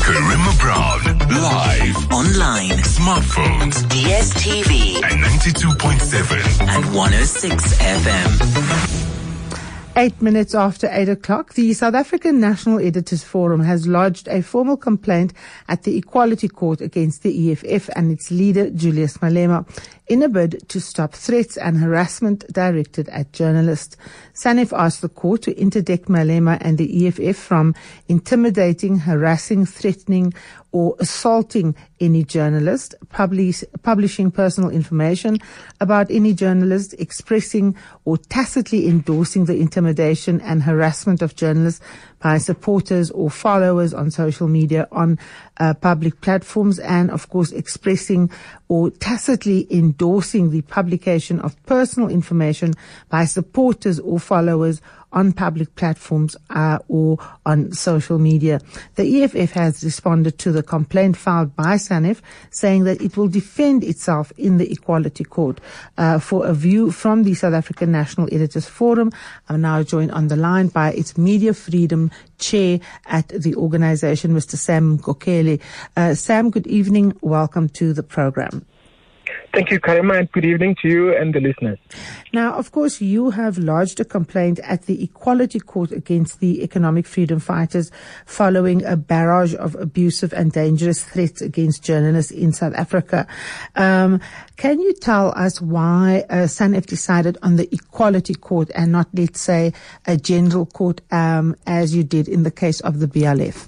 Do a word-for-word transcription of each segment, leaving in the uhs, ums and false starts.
Karima Brown, live, online, smartphones, D S T V, and ninety-two point seven and one oh six F M. Eight minutes after eight o'clock, the South African National Editors Forum has lodged a formal complaint at the Equality Court against the E F F and its leader, Julius Malema, in a bid to stop threats and harassment directed at journalists. SANEF asked the court to interdict Malema and the E F F from intimidating, harassing, threatening, or assaulting any journalist, publish, publishing personal information about any journalist, expressing or tacitly endorsing the intimidation and harassment of journalists by supporters or followers on social media, on uh, public platforms, and of course expressing or tacitly endorsing the publication of personal information by supporters or followers on public platforms uh, or on social media. The E F F has responded to the complaint filed by SANEF, saying that it will defend itself in the Equality Court. Uh, for a view from the South African National Editors Forum, I'm now joined on the line by its Media Freedom Chair at the organization, Mister Sam Kokele. Uh, Sam, good evening. Welcome to the program. Thank you, Karima, and good evening to you and the listeners. Now, of course, you have lodged a complaint at the Equality Court against the economic freedom fighters following a barrage of abusive and dangerous threats against journalists in South Africa. Um, can you tell us why uh, SANEF decided on the Equality Court and not, let's say, a general court um, as you did in the case of the B L F?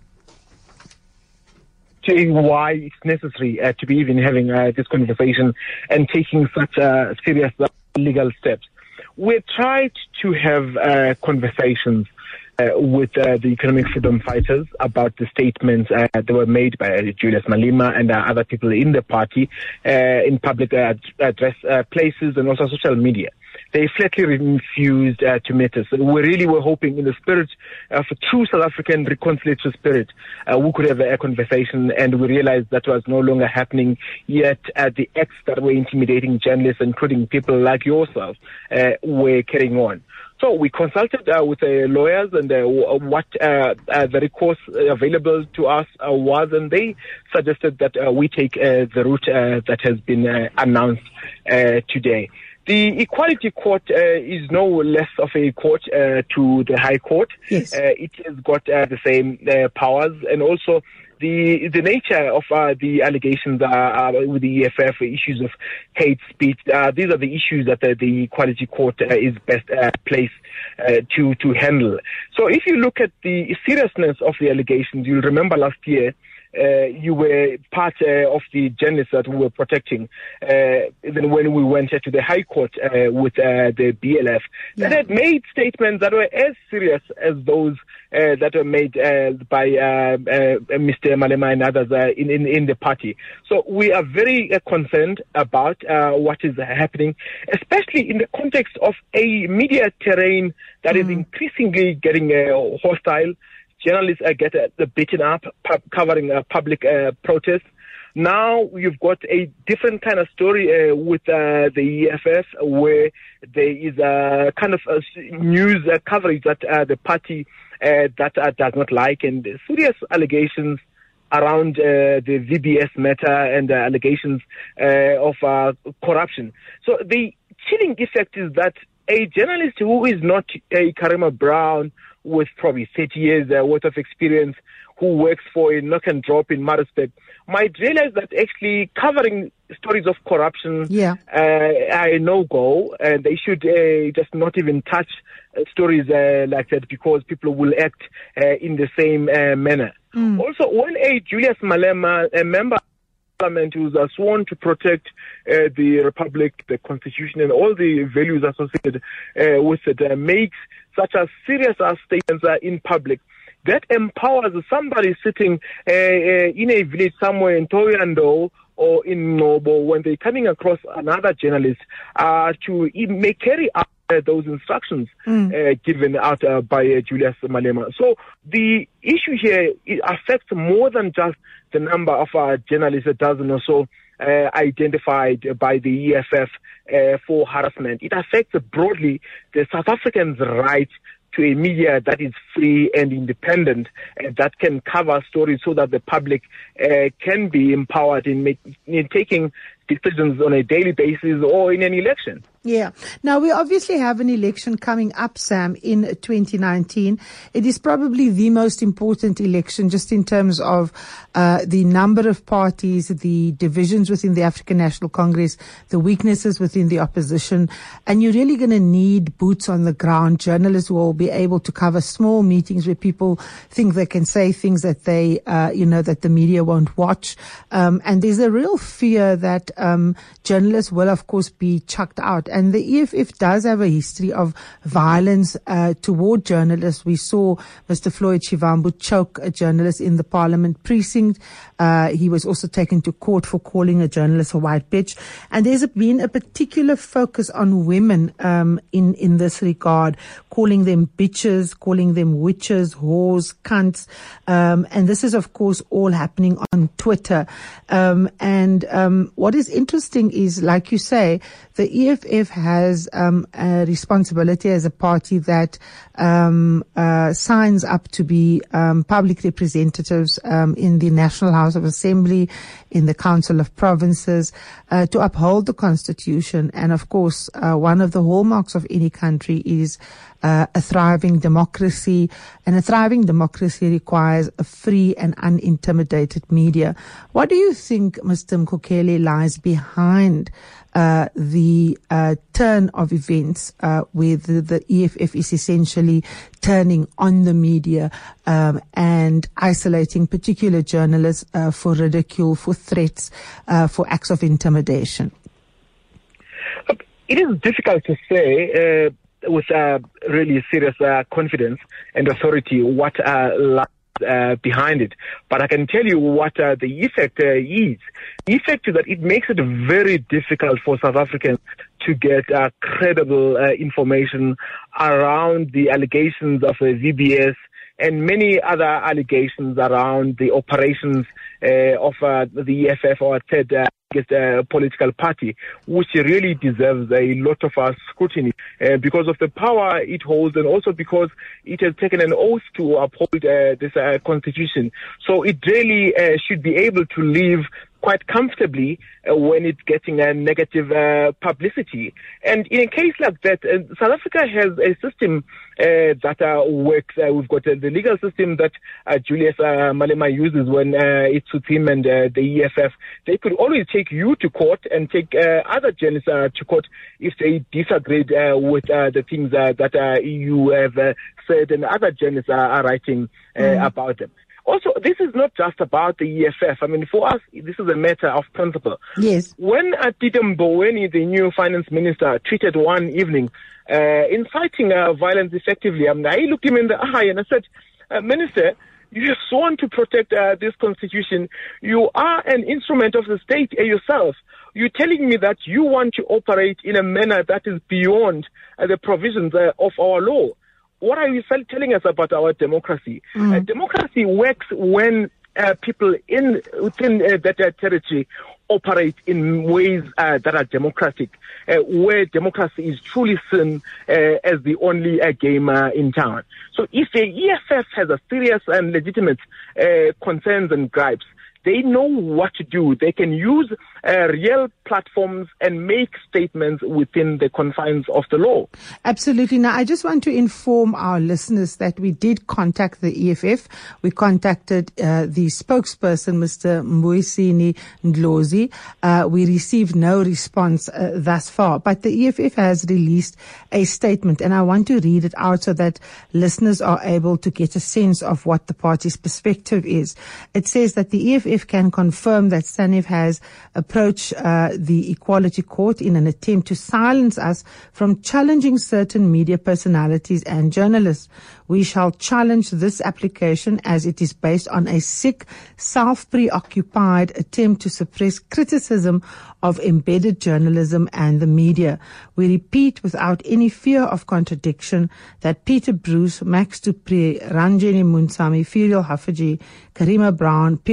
Why it's necessary uh, to be even having uh, this conversation and taking such uh, serious uh, legal steps. We tried to have uh, conversations uh, with uh, the economic freedom fighters about the statements uh, that were made by uh, Julius Malema and uh, other people in the party uh, in public uh, address uh, places and also social media. They flatly refused uh, to meet us. We really were hoping, in the spirit of a true South African reconciliatory spirit, uh, we could have a, a conversation, and we realized that was no longer happening. Yet uh, the acts that were intimidating journalists, including people like yourself, uh, were carrying on. So we consulted uh, with uh, lawyers and uh, what uh, uh, the recourse available to us uh, was, and they suggested that uh, we take uh, the route uh, that has been uh, announced uh, today. The Equality Court uh, is no less of a court uh, to the High Court. Yes. Uh, it has got uh, the same uh, powers, and also the the nature of uh, the allegations are, uh, with the E F F, issues of hate speech. Uh, these are the issues that uh, the Equality Court uh, is best uh, placed uh, to to handle. So, if you look at the seriousness of the allegations, you'll remember last year. Uh, you were part uh, of the journalists that we were protecting. Uh, even when we went uh, to the High Court uh, with uh, the B L F, yeah. that had made statements that were as serious as those uh, that were made uh, by uh, uh, Mister Malema and others uh, in, in in the party. So we are very uh, concerned about uh, what is happening, especially in the context of a media terrain that mm. is increasingly getting uh, hostile. Journalists uh, get uh, beaten up, pu- covering uh, public uh, protests. Now you've got a different kind of story uh, with uh, the E F F, where there is a kind of a news uh, coverage that uh, the party uh, that uh, does not like, and serious allegations around uh, the V B S matter and uh, allegations uh, of uh, corruption. So the chilling effect is that a journalist who is not a Karima Brown, with probably thirty years uh, worth of experience, who works for a knock and drop in Maritzburg, might realize that actually covering stories of corruption yeah. uh, are a no-go, and they should uh, just not even touch uh, stories uh, like that, because people will act uh, in the same uh, manner. Mm. Also, when a Julius Malema, a member Parliament who's uh, sworn to protect uh, the Republic, the Constitution, and all the values associated uh, with it, uh, makes such as serious as statements uh, in public, that empowers somebody sitting uh, uh, in a village somewhere in Toyando or in Nobo, when they're coming across another journalist, uh, to even may carry out uh, those instructions mm. uh, given out uh, by uh, Julius Malema. So the issue here, it affects more than just the number of uh, journalists, a dozen or so, uh, identified by the E F F uh, for harassment. It affects broadly the South Africans' right to a media that is free and independent, uh, that can cover stories so that the public uh, can be empowered in, make, in taking decisions on a daily basis or in an election. Yeah. Now, we obviously have an election coming up, Sam, in twenty nineteen. It is probably the most important election just in terms of uh, the number of parties, the divisions within the African National Congress, the weaknesses within the opposition. And you're really going to need boots on the ground, journalists who will be able to cover small meetings where people think they can say things that they, uh, you know, that the media won't watch. Um, and there's a real fear that um, journalists will, of course, be chucked out. And the E F F does have a history of violence uh, toward journalists. We saw Mister Floyd Shivambu choke a journalist in the Parliament precinct. Uh, he was also taken to court for calling a journalist a white bitch. And there's been a particular focus on women um, in, in this regard, calling them bitches, calling them witches, whores, cunts. Um, and this is, of course, all happening on Twitter. Um, and um, what is interesting is, like you say, the E F F has um, a responsibility as a party that um, uh, signs up to be um, public representatives um, in the National House of Assembly, in the Council of Provinces, uh, to uphold the Constitution. And of course, uh, one of the hallmarks of any country is uh, a thriving democracy. And a thriving democracy requires a free and unintimidated media. What do you think, Mister Mkhokeli, lies behind Uh, the uh, turn of events uh, where the, the E F F is essentially turning on the media um, and isolating particular journalists uh, for ridicule, for threats, uh, for acts of intimidation? It is difficult to say uh, with uh, really serious uh, confidence and authority what uh, lies Uh, behind it. But I can tell you what uh, the effect uh, is. The effect is that it makes it very difficult for South Africans to get uh, credible uh, information around the allegations of uh, V B S and many other allegations around the operations uh, of uh, the E F F or third uh, uh, political party, which really deserves a lot of uh, scrutiny uh, because of the power it holds and also because it has taken an oath to uphold uh, this uh, constitution. So it really uh, should be able to live quite comfortably uh, when it's getting a negative uh, publicity. And in a case like that, uh, South Africa has a system uh, that uh, works. Uh, we've got uh, the legal system that uh, Julius uh, Malema uses when uh, it's with him and uh, the E F F. They could always take you to court and take uh, other journalists uh, to court if they disagreed uh, with uh, the things uh, that uh, you have uh, said and other journalists are, are writing uh, mm. about them. Also, this is not just about the E F F. I mean, for us, this is a matter of principle. Yes. When Tito Mboweni, the new finance minister, tweeted one evening, uh, inciting uh, violence effectively, I mean, I looked him in the eye and I said, uh, Minister, you have sworn to protect uh, this constitution. You are an instrument of the state uh, yourself. You're telling me that you want to operate in a manner that is beyond uh, the provisions uh, of our law. What are you telling us about our democracy? Mm. Uh, democracy works when uh, people in within uh, that uh, territory operate in ways uh, that are democratic, uh, where democracy is truly seen uh, as the only uh, game uh, in town. So if the E F F has a serious and legitimate uh, concerns and gripes, they know what to do. They can use uh, real platforms and make statements within the confines of the law. Absolutely. Now, I just want to inform our listeners that we did contact the E F F. We contacted uh, the spokesperson, Mister Mbuyiseni Ndlozi. Uh, we received no response uh, thus far, but the E F F has released a statement, and I want to read it out so that listeners are able to get a sense of what the party's perspective is. It says that the E F F can confirm that SANEF has approached uh, the Equality Court in an attempt to silence us from challenging certain media personalities and journalists. We shall challenge this application as it is based on a sick, self-preoccupied attempt to suppress criticism of embedded journalism and the media. We repeat without any fear of contradiction that Peter Bruce, Max du Preez, Ranjeni Muntsami, Ferial Haffajee, Karima Brown, Pierre de Vos,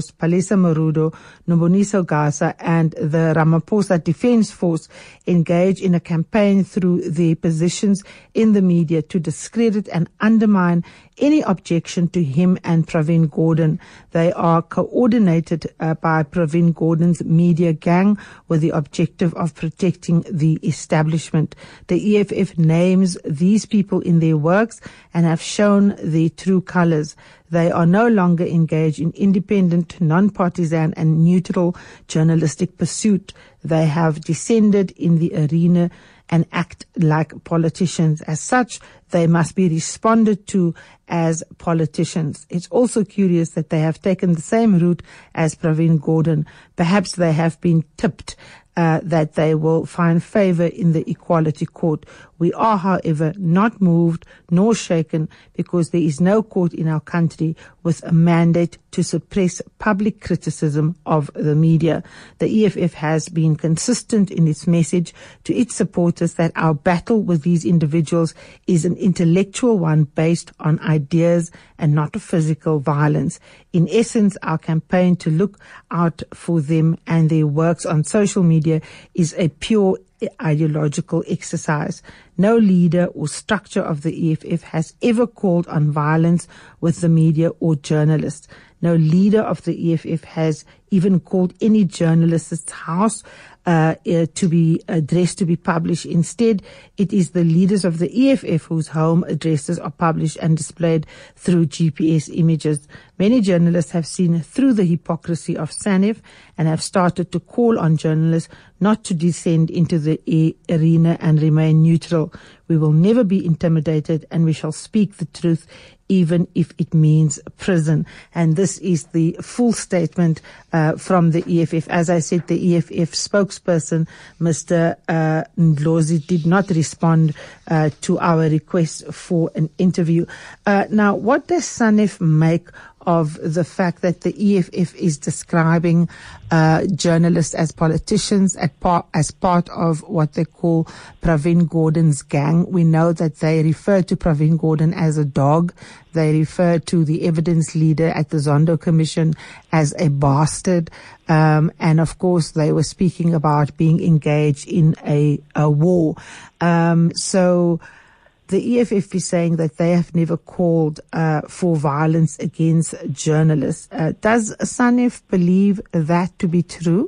Force, Palesa Marudo, Noboniso Gasa, and the Ramaphosa Defence Force engage in a campaign through their positions in the media to discredit and undermine any objection to him and Pravin Gordhan. They are coordinated uh, by Pravin Gordhan's media gang with the objective of protecting the establishment. The E F F names these people in their works and have shown their true colors. They are no longer engaged in independent, non-partisan and neutral journalistic pursuit. They have descended in the arena and act like politicians. As such, they must be responded to as politicians. It's also curious that they have taken the same route as Pravin Gordhan. Perhaps they have been tipped uh, that they will find favor in the Equality Court. We are, however, not moved nor shaken because there is no court in our country with a mandate to suppress public criticism of the media. The E F F has been consistent in its message to its supporters that our battle with these individuals is an intellectual one based on ideas and not physical violence. In essence, our campaign to look out for them and their works on social media is a pure ideological exercise. No leader or structure of the E F F has ever called on violence with the media or journalists. No leader of the E F F has even called any journalist's house uh, uh, to be addressed to be published. Instead, it is the leaders of the E F F whose home addresses are published and displayed through G P S images. Many journalists have seen through the hypocrisy of SANEF and have started to call on journalists not to descend into the e- arena and remain neutral. We will never be intimidated and we shall speak the truth even if it means prison. And this is the full statement uh, from the E F F. As I said, the E F F spokesperson, Mister Uh, Ndlozi, did not respond uh, to our request for an interview. Uh, now, what does SANEF make of the fact that the E F F is describing uh, journalists as politicians at par- as part of what they call Pravin Gordhan's gang? We know that they refer to Pravin Gordhan as a dog. They refer to the evidence leader at the Zondo Commission as a bastard. Um, and of course, they were speaking about being engaged in a, a war. Um, so the E F F is saying that they have never called uh, for violence against journalists. Uh, does SANEF believe that to be true?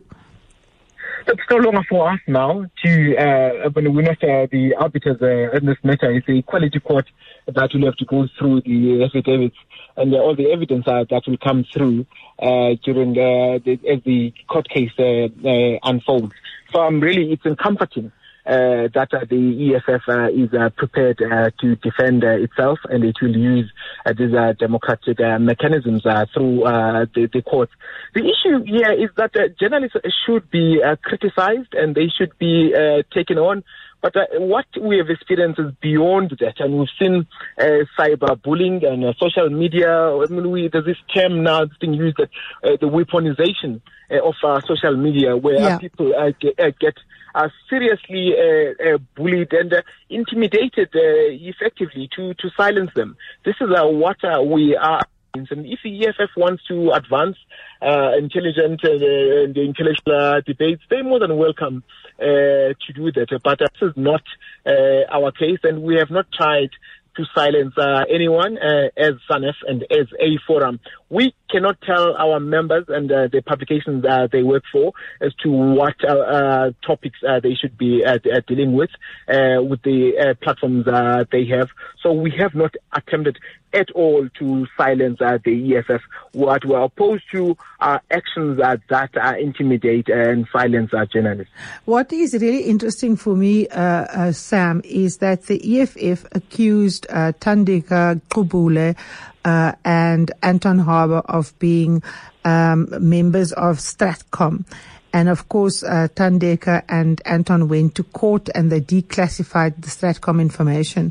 It's no longer for us now to, uh, when we're not uh, the arbiters uh, in this matter. It's the Equality Court that will have to go through the affidavits and uh, all the evidence uh, that will come through uh, during uh, the, as the court case uh, uh, unfolds. So um, really, it's comforting Uh, that uh, the E F F uh, is uh, prepared uh, to defend uh, itself, and it will use uh, these uh, democratic uh, mechanisms uh, through uh, the, the courts. The issue here is that uh, journalists should be uh, criticized and they should be uh, taken on. But uh, what we have experienced is beyond that, and we've seen uh, cyberbullying and uh, social media. I mean, we, there's this term now that's being used, that uh, the weaponization uh, of uh, social media, where yeah. people uh, get, uh, get are seriously uh, uh, bullied and uh, intimidated uh, effectively to, to silence them. This is uh, what uh, we are. And if the E F F wants to advance uh, intelligent uh, and intellectual uh, debates, they're more than welcome uh, to do that. But uh, this is not uh, our case, and we have not tried to silence uh, anyone uh, as SANEF and as a forum. We cannot tell our members and uh, the publications uh, they work for as to what uh, uh, topics uh, they should be uh, dealing with uh, with the uh, platforms uh, they have. So we have not attempted at all to silence uh, the E F F. What we're opposed to are actions uh, that uh, intimidate and silence our journalists. What is really interesting for me, uh, uh, Sam, is that the E F F accused uh, Thandeka Qubule uh, and Anton Harbour of being um, members of Stratcom. And of course, uh, Thandeka and Anton went to court and they declassified the Stratcom information.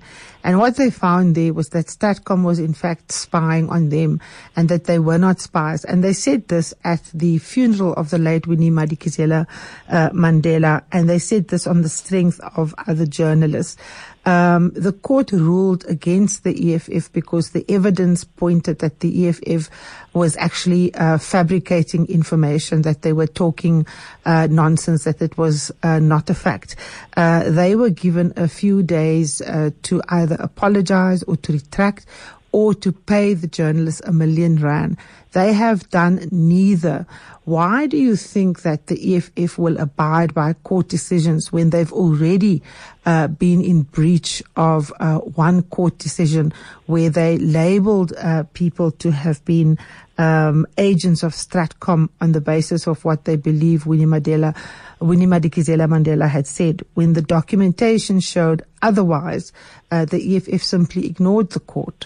And what they found there was that STATCOM was in fact spying on them and that they were not spies. And they said this at the funeral of the late Winnie Madikizela uh, Mandela, and they said this on the strength of other journalists. Um, the court ruled against the E F F because the evidence pointed that the E F F was actually uh, fabricating information, that they were talking uh, nonsense, that it was uh, not a fact. Uh, they were given a few days uh, to either apologize or to retract or to pay the journalists a million rand. They have done neither. Why do you think that the E F F will abide by court decisions when they've already uh, been in breach of uh, one court decision where they labeled uh, people to have been um, agents of STRATCOM on the basis of what they believe Winnie Mandela, Winnie Madikizela Mandela had said, when the documentation showed otherwise? Uh, the E F F simply ignored the court.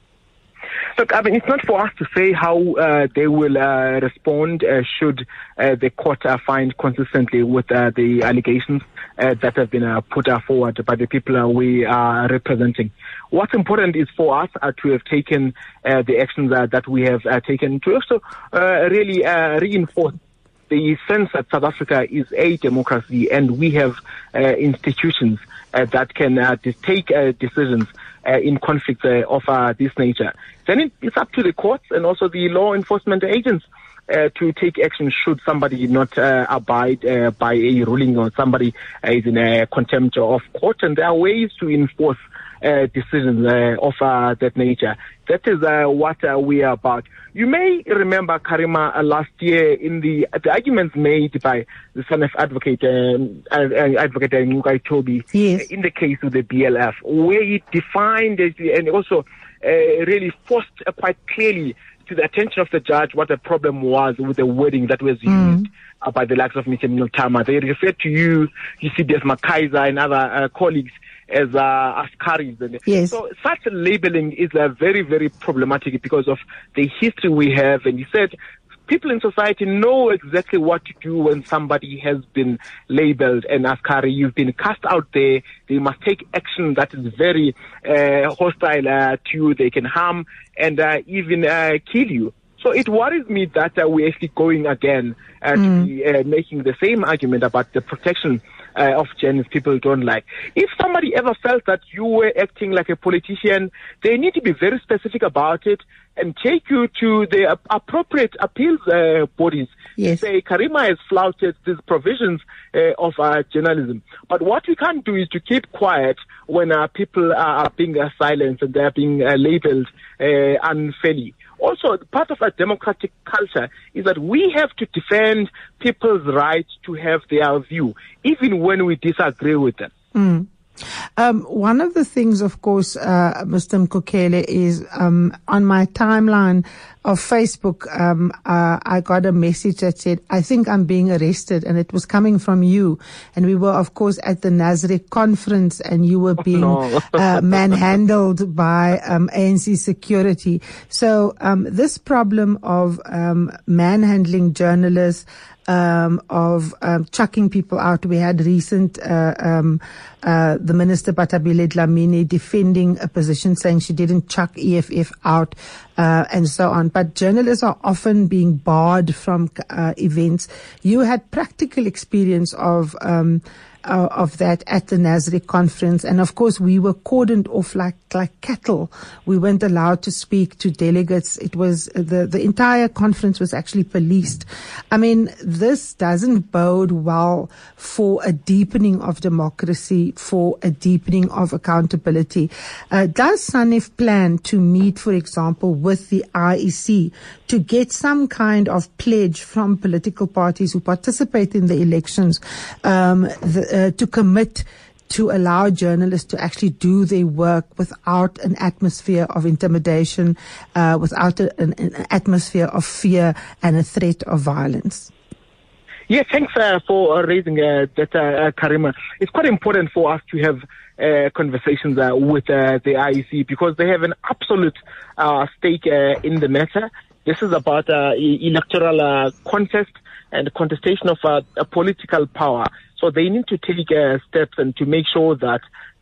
Look, I mean, it's not for us to say how uh, they will uh, respond uh, should uh, the court uh, find consistently with uh, the allegations uh, that have been uh, put uh, forward by the people uh, we are representing. What's important is for us uh, to have taken uh, the actions uh, that we have uh, taken to also uh, really uh, reinforce the sense that South Africa is a democracy and we have uh, institutions uh, that can uh, take uh, decisions Uh, in conflicts uh, of uh, this nature. Then it, it's up to the courts and also the law enforcement agents uh, to take action should somebody not uh, abide uh, by a ruling or somebody uh, is in a contempt of court. And there are ways to enforce uh, decisions uh, of uh, that nature. That is uh, what uh, we are about. You may remember, Karima, uh, last year in the uh, the arguments made by the son of advocate um, uh, advocate Ngugai Toby yes. uh, in the case of the B L F, where he defined it and also uh, really forced uh, quite clearly to the attention of the judge what the problem was with the wording that was used mm. uh, by the likes of Mister Notama. They referred to you, you see, there's Makaiza and other uh, colleagues as uh, askaris. Yes. So such labeling is uh, very, very problematic because of the history we have. And he said people in society know exactly what to do when somebody has been labeled an askari. You've been cast out there. They must take action that is very uh, hostile uh, to you. They can harm and uh, even uh, kill you. So it worries me that uh, we're actually going again uh, mm. to be uh, making the same argument about the protection Uh, of journalists people don't like. If somebody ever felt that you were acting like a politician, they need to be very specific about it and take you to the uh, appropriate appeals uh, bodies. Yes. Say, Karima has flouted these provisions uh, of uh, journalism. But what we can't do is to keep quiet when uh, people are being uh, silenced and they're being uh, labeled uh, unfairly. Also, part of our democratic culture is that we have to defend people's right to have their view, even when we disagree with them. Mm. Um, one of the things, of course, uh, Mister Mkokele, is um, on my timeline of Facebook, um, uh, I got a message that said, I think I'm being arrested, and it was coming from you. And we were, of course, at the Nazareth conference, and you were being oh, no. uh, manhandled by um, A N C security. So um, this problem of um, manhandling journalists, Um, of um, chucking people out. We had recent, uh, um, uh, the Minister Batabile Dlamini defending a position saying she didn't chuck E F F out, uh, and so on. But journalists are often being barred from uh, events. You had practical experience of um, uh, of that at the Nazareth conference, and of course we were cordoned off like like cattle. We weren't allowed to speak to delegates. It was the the entire conference was actually policed. I mean, this doesn't bode well for a deepening of democracy, for a deepening of accountability. Uh, does SANEF plan to meet, for example, with the I E C to get some kind of pledge from political parties who participate in the elections, um, the, uh, to commit to allow journalists to actually do their work without an atmosphere of intimidation, uh, without a, an, an atmosphere of fear and a threat of violence? Yeah, thanks uh, for uh, raising uh, that, uh, Karima. It's quite important for us to have uh, conversations uh, with uh, the I E C because they have an absolute uh, stake uh, in the matter. This is about uh, electoral uh, contest and contestation of uh, a political power. So they need to take uh, steps and to make sure that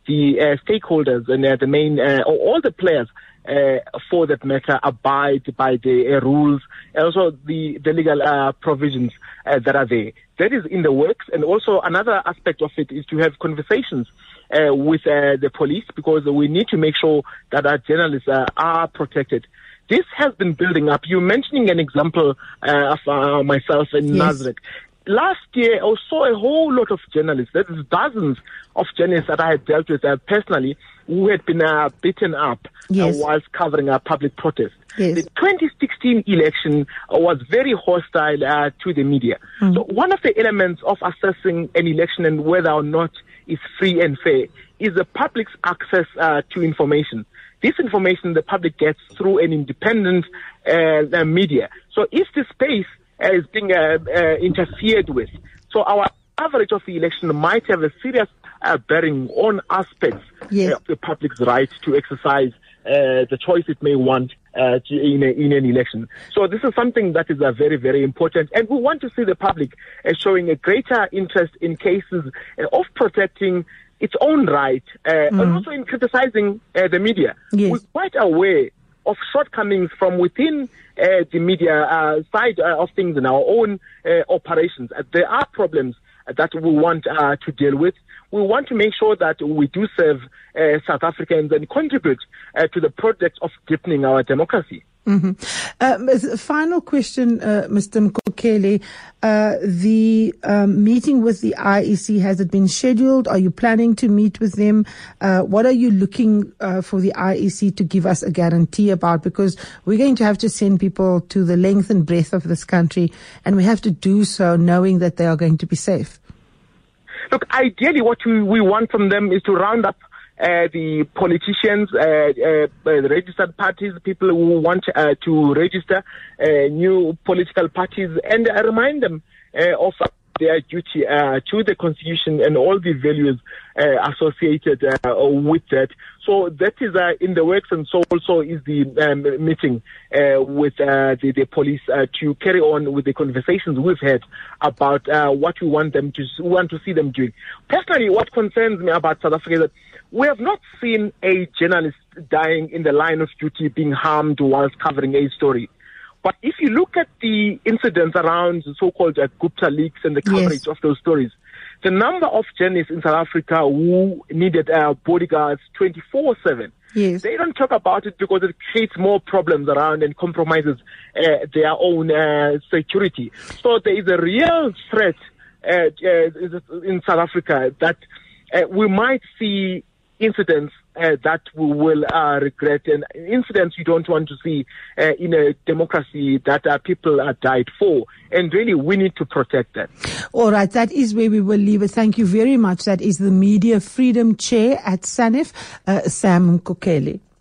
the uh, stakeholders and uh, the main, uh, or all the players, uh, for that matter, abide by the uh, rules and also the, the legal uh, provisions uh, that are there. That is in the works. And also another aspect of it is to have conversations uh, with uh, the police, because we need to make sure that our journalists uh, are protected. This has been building up. You're mentioning an example uh, of uh, myself in yes. Nasrec. Last year, I saw a whole lot of journalists. There is dozens of journalists that I had dealt with uh, personally who had been uh, beaten up yes. uh, whilst covering a public protest. Yes. The twenty sixteen election uh, was very hostile uh, to the media. Mm. So one of the elements of assessing an election and whether or not it's free and fair is the public's access uh, to information. This information the public gets through an independent uh, media. So if the space uh, is being uh, uh, interfered with, so our coverage of the election might have a serious uh, bearing on aspects yes. uh, of the public's right to exercise uh, the choice it may want uh, to, in, a, in an election. So this is something that is uh, very, very important. And we want to see the public uh, showing a greater interest in cases uh, of protecting its own right, uh, mm-hmm. and also in criticizing uh, the media. Yes. We're quite aware of shortcomings from within uh, the media uh, side uh, of things in our own uh, operations. Uh, there are problems uh, that we want uh, to deal with. We want to make sure that we do serve uh, South Africans and contribute uh, to the project of deepening our democracy. Mm-hmm. Uh, final question, uh, Mister Mkhokeli. Uh, the um, meeting with the I E C, has it been scheduled? Are you planning to meet with them? Uh, what are you looking uh, for the I E C to give us a guarantee about? Because we're going to have to send people to the length and breadth of this country, and we have to do so knowing that they are going to be safe. Look, ideally what we, we want from them is to round up Uh, the politicians, uh, uh, the registered parties, people who want uh, to register uh, new political parties, and uh, remind them uh, of their duty uh, to the Constitution and all the values uh, associated uh, with that. So that is uh, in the works, and so also is the um, meeting uh, with uh, the, the police uh, to carry on with the conversations we've had about uh, what we want them to we want to see them doing. Personally, what concerns me about South Africa is that we have not seen a journalist dying in the line of duty, being harmed whilst covering a story. But if you look at the incidents around the so-called uh, Gupta leaks and the coverage yes. of those stories, the number of journalists in South Africa who needed uh, bodyguards twenty-four seven, yes. they don't talk about it because it creates more problems around and compromises uh, their own uh, security. So there is a real threat uh, uh, in South Africa that uh, we might see incidents uh, that we will uh, regret, and incidents you don't want to see uh, in a democracy that uh, people are died for. And really, we need to protect that. All right, that is where we will leave it. Thank you very much. That is the Media Freedom Chair at SANEF, uh, Sam Mkhokeli.